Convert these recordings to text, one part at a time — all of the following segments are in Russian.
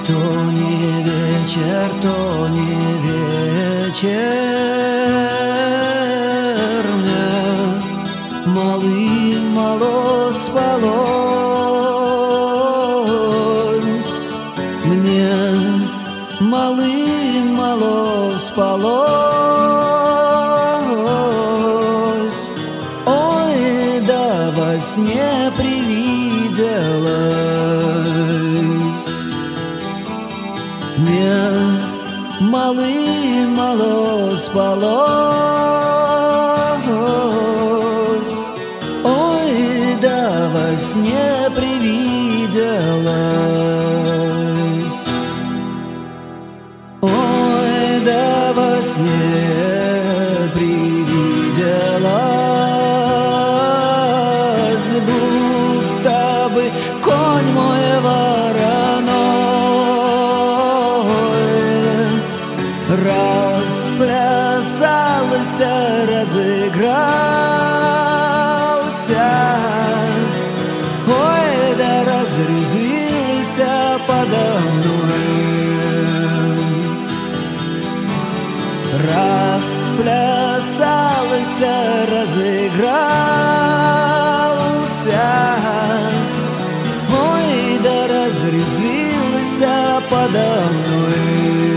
То не вечер, то не вечер, мне мало спалось, мне мало спалось. Ой, да во сне привиделось мне мало спалось. Ой, да во сне привиделось. Ой, да во сне привиделось, будто бы конь мой вороной расплясался, разыгрался. Ой, да разрезвился подо мной, расплясался, разыгрался. Ой, да разрезвился подо мной.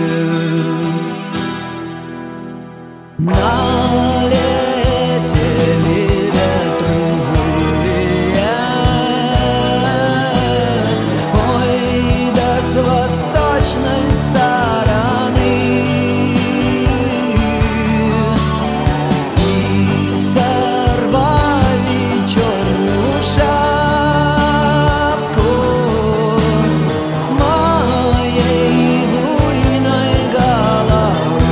Налетели ветры злые, ой, да с восточной стороны, и сорвали черную шапку с моей буйной головы.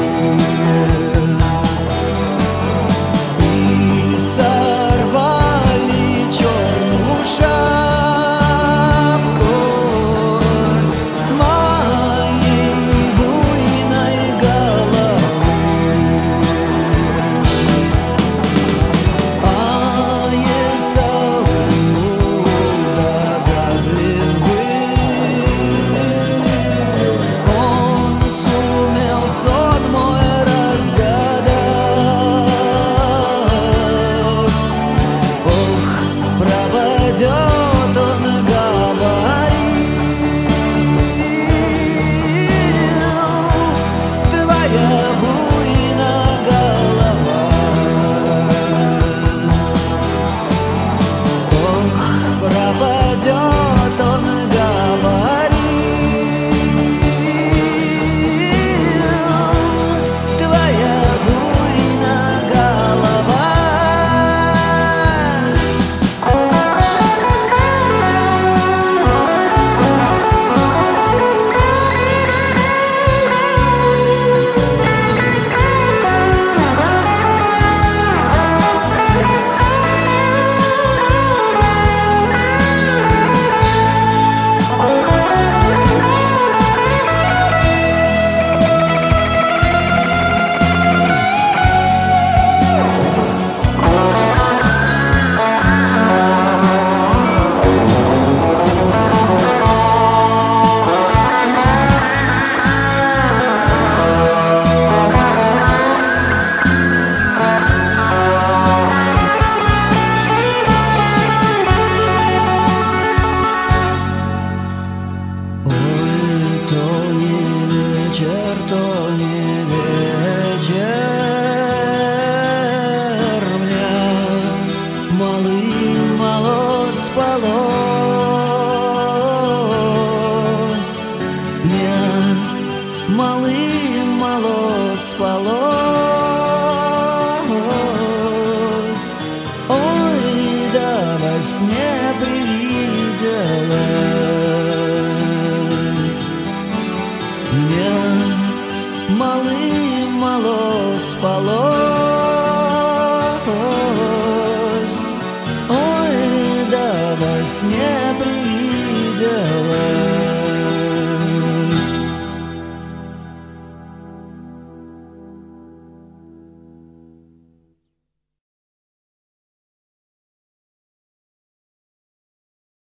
То не вечер, мне мало спалось, мне мало спалось. Ой, да во сне привиделось мне мало спалось. Ой, да во сне